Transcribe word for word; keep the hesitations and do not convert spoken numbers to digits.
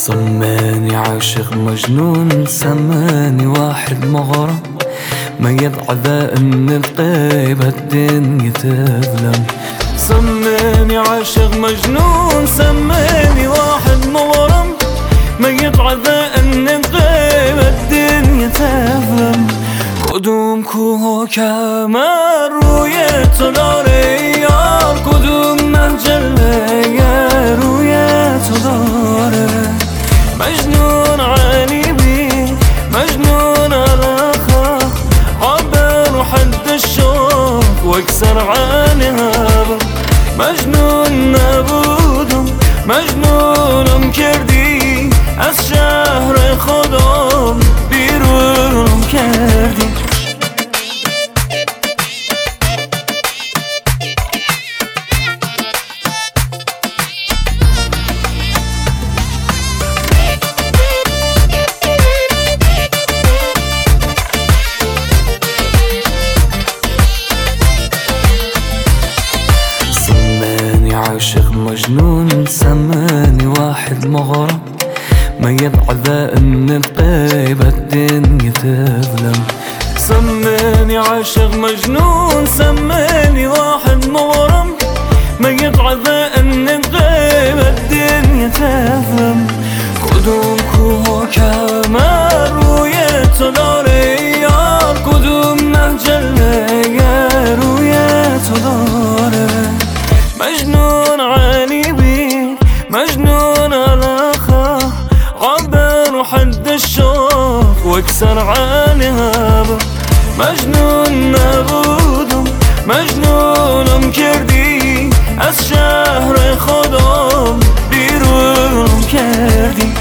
سماني عاشق مجنون، سماني واحد مغرم، ما يدعى ان القيب الدنيا تظلم. سماني عاشق مجنون، سماني واحد مغرم، ما يدعى ان القيب الدنيا تظلم. کدوم کوه و کمر روی تو داره یار، کدوم مجله روی تو داره. مجنون علی بی مجنون الأخ، عبر حد الشوق واكسر عنها. مجنون نبودم مجنونم کردی، از شهر خودم بیرونم کردی. عاشق مجنون، سماني واحد مغرم، ما يدعى ان القيب الدنيا تظلم. سماني عاشق مجنون، سماني واحد مغرم، ما يدعى ان القيب الدنيا تظلم. کدوم کوه و کمر روی تو داره یار، کدوم مجله روی تو داره. مجنون علی بی مجنون الأخ، عبر حد الشوق واكسر عنها. مجنون نبودم مجنونم کردی، از شهر خودم بیرونم کردی.